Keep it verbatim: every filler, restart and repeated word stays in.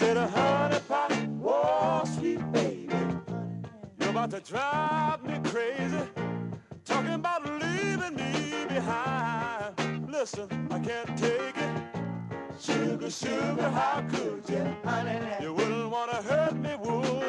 said, honey pie, whoa, sweet baby, you're about to drive me crazy, talking about leaving me behind. Listen, I can't take it. Sugar, sugar, how could you? Honey, you wouldn't want to hurt me, would